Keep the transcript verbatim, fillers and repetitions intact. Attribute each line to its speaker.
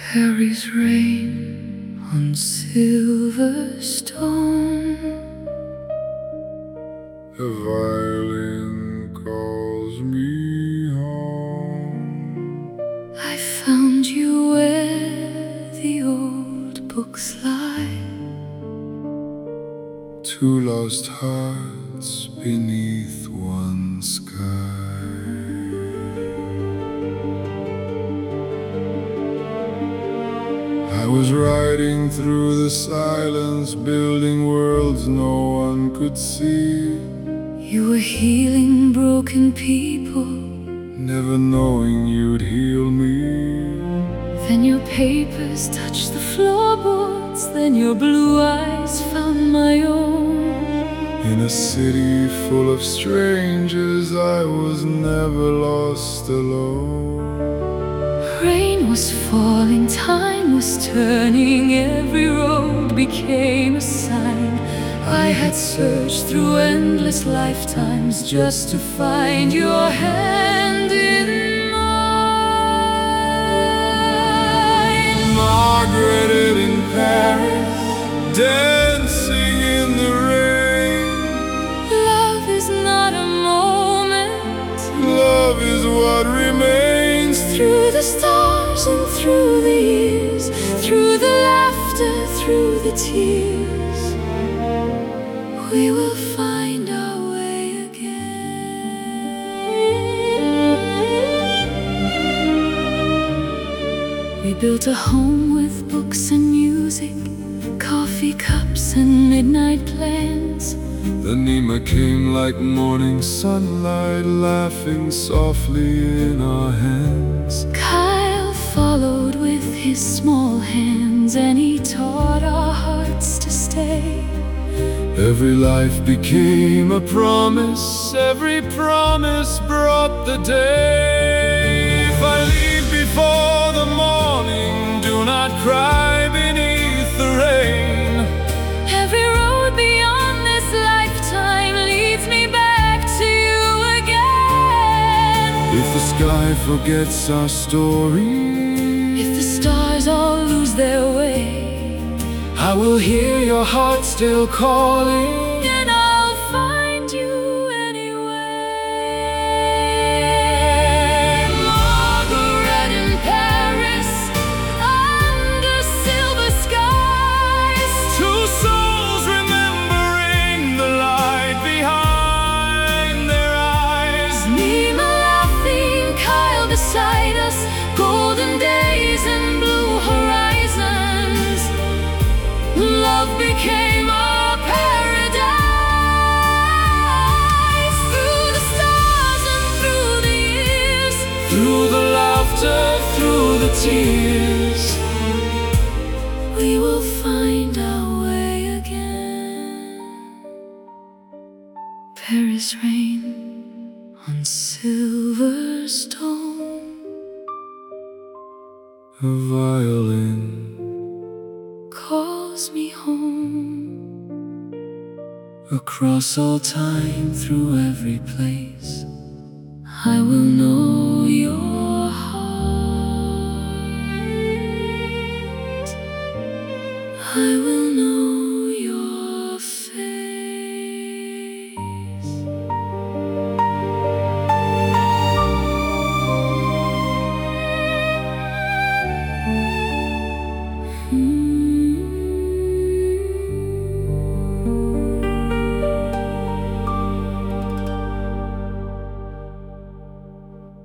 Speaker 1: Paris rain on silver stone.
Speaker 2: The violin calls me home.
Speaker 1: I found you where the old books lie.
Speaker 2: Two lost hearts beneath one sky. I was riding through the silence, building worlds no one could see.
Speaker 1: You were healing broken people,
Speaker 2: never knowing you'd heal me.
Speaker 1: Then your papers touched the floorboards, then your blue eyes found my own.
Speaker 2: In a city full of strangers, I was never lost alone.
Speaker 1: Rain was falling, time was turning, every road became a sign. I had searched through endless lifetimes just to find your hand in mine.
Speaker 2: Margaret in Paris, dancing in the rain.
Speaker 1: Love is not a moment,
Speaker 2: love is what remains.
Speaker 1: Through the stars and through the years, through the laughter, through the tears, we will find our way again. We built a home with books and music, coffee cups and midnight plans.
Speaker 2: The Nima came like morning sunlight, laughing softly in our hands.
Speaker 1: Kyle followed with his small hands, and he taught our hearts to stay.
Speaker 2: Every life became a promise, every promise brought the day. If I leave before the morning, do not cry beneath the rain.
Speaker 1: Every road beyond this lifetime leads me back to you again.
Speaker 2: If the sky forgets our story,
Speaker 1: if the stars all lose their way,
Speaker 2: I will hear your heart still calling,
Speaker 1: and I'll find you anyway. Margaret in Paris, under silver skies.
Speaker 2: Two souls remembering the light behind their eyes.
Speaker 1: Nima laughing, Kyle beside us, golden days and blue horizons. Love became our paradise. Through the stars and through the years,
Speaker 2: Through the laughter, through the tears,
Speaker 1: we will find our way again. Paris rain on silver stone.
Speaker 2: a violin
Speaker 1: Calls me home.
Speaker 2: across all time, through every place.
Speaker 1: I will know